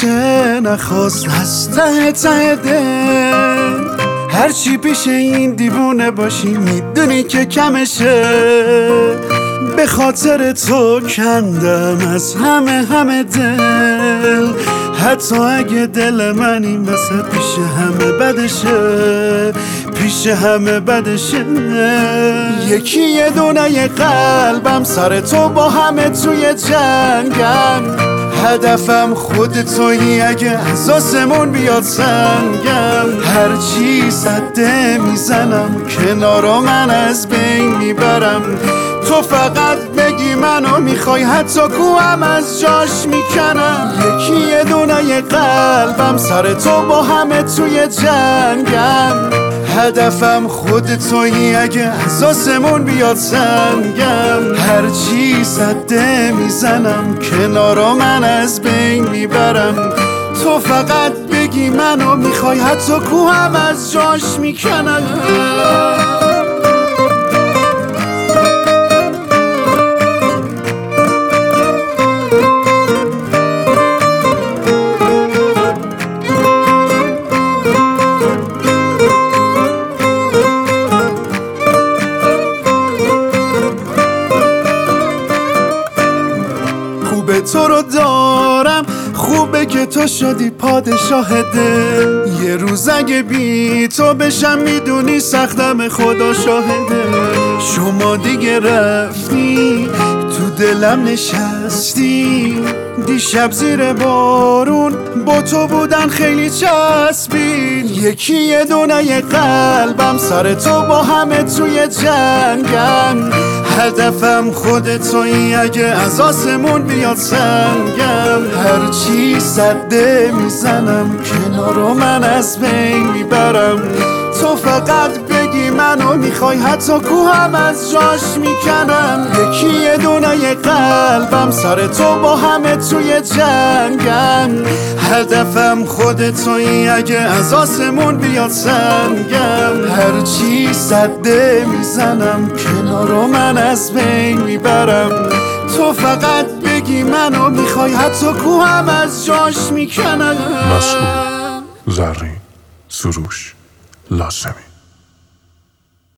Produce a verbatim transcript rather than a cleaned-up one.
میشه نخواست از ته ته دل. هرچی پیش این دیوونه باشی میدونی که کمشه. به خاطر تو کندم از همه همه دل. حتی اگه دل من این وسط پیش همه بدشه، پیش همه بدشه. یکی یه دونه یه قلبم سر تو با همه توی جنگم. هدفم خود تویی اگه از آسمون بیاد سنگم. هرچی سده میزنم کنارو من از بین میبرم. تو فقط بگی منو میخوای حتی کوهم از جاش میکنم. یکی یه دونه یه قلبم سر تو با همه توی جنگم. هدفم خود تویی اگه از آسمون بیاد سنگم. هرچی سده میزنم کنارو من از بین میبرم. تو فقط بگی منو میخوای حتی کوهم از جاش میکنم. خوبه تو رو دارم، خوبه که تو شدی پادشاه دل. یه روز اگه بی تو بشم میدونی سختم خدا شاهده. شما دیگه رفتی تو دلم نشستی. دیشب زیر بارون با تو بودن خیلی چسبید. یکی یه دونه یه قلبم سر تو با همه توی جنگم. هدفم خود تویی اگه از آسمون بیاد سنگم. هرچی سده میزنم کنارو من از بین میبرم. تو فقط بگی منو میخوای حتی کوهم از جاش میکنم. یکی یه دونه یه قلبم سر تو با همه توی جنگم. هدفم خود تویی اگه از آسمون بیاد سنگم. هرچی سده میزنم کنارو من از بین میبرم. تو فقط بگی منو میخوای حتی کوهم از جاش میکنم. مسعود زرین، سروش لازمی.